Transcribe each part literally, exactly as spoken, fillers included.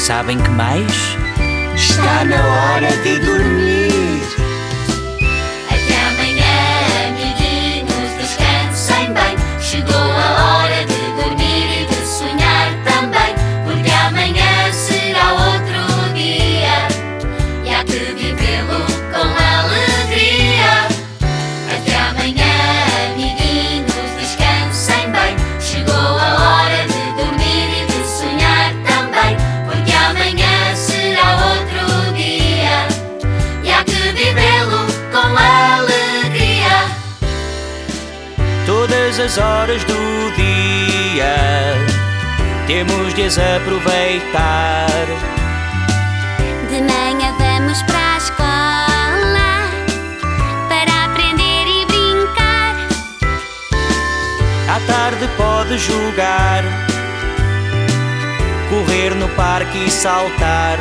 Sabem que mais? Está na hora de dormir. Até amanhã, amiguinhos, descansem bem. Chegou a hora de dormir e de sonhar também, porque amanhã será outro dia e há que vivê-lo com alegria. Até amanhã, amiguinhos, descansem bem. Chegou a hora de dormir e de sonhar também, porque amanhã será outro dia e há que vivê-lo com alegria. Todas as horas do dia temos de as aproveitar. De manhã vamos para a escola para aprender e brincar. À tarde pode jogar, correr no parque e saltar.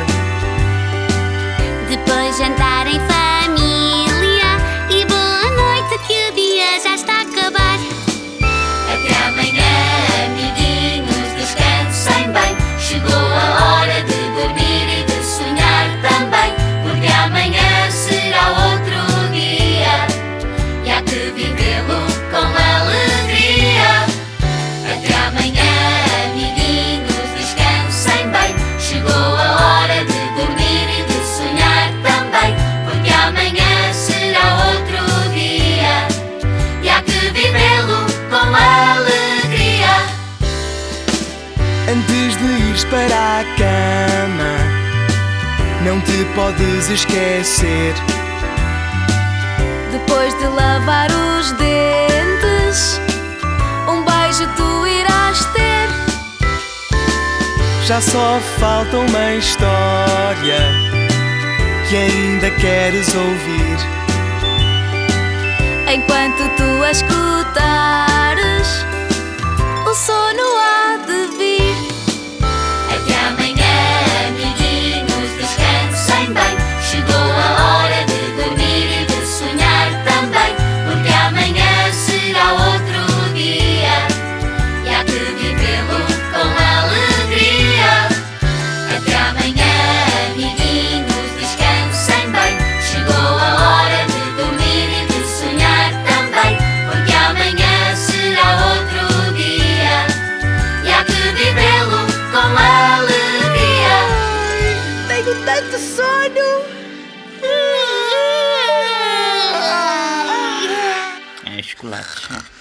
Depois jantar em família e boa noite, que o dia já está a acabar. Até amanhã, amiguinhos, descansem bem. Chegou a hora de dormir e de sonhar também, porque amanhã será outro dia e há que vivê-lo com alegria. Até amanhã, amiguinhos, descansem bem. Chegou a hora de dormir e de sonhar também, porque amanhã será outro dia e há que vivê-lo com alegria. Antes de ires para a cama, não te podes esquecer. Depois de lavar os dentes, um beijo tu irás ter. Já só falta uma história que ainda queres ouvir. Enquanto tu a escutares, o sono há de vir. Até amanhã, amiguinhos, descansem bem. Chegou a hora de dormir e de sonhar também, porque amanhã será outro dia e há que vivê-lo com alegria. Até amanhã, amiguinhos, descansem bem. Chegou a hora de dormir e de sonhar também, porque amanhã será outro dia e há que vivê-lo com alegria. Tenho tanto sono. É chocolate.